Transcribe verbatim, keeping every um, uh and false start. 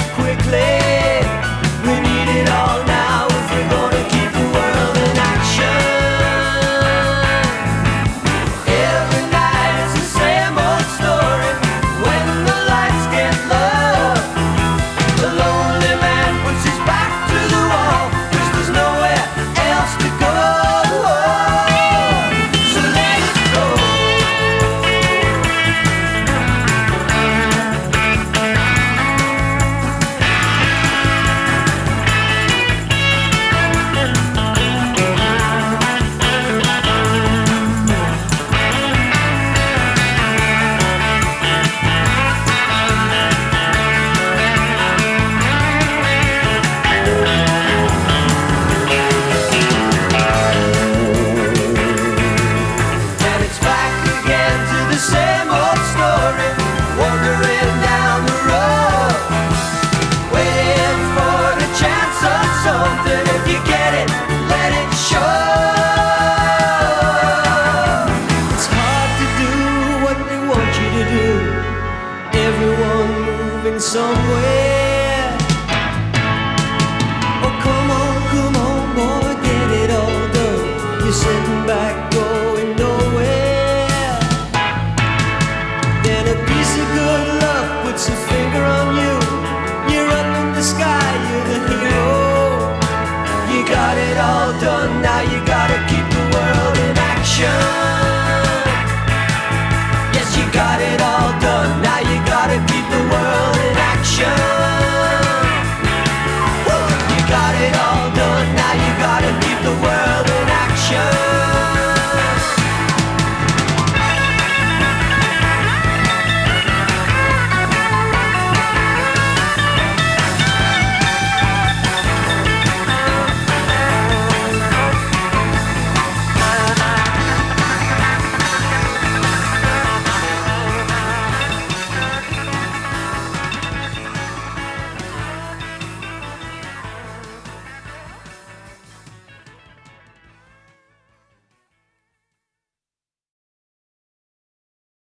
quickly. We need it all now if we're gonna keep the world in action. Every night it's the same old story. When the lights get low, the lonely man puts his back to the wall, 'cause there's nowhere else to go. So let it go. And it's back again to the same old story, wandering down the road, waiting for the chance of something. If you get it, let it show. It's hard to do what they want you to do, everyone moving some way.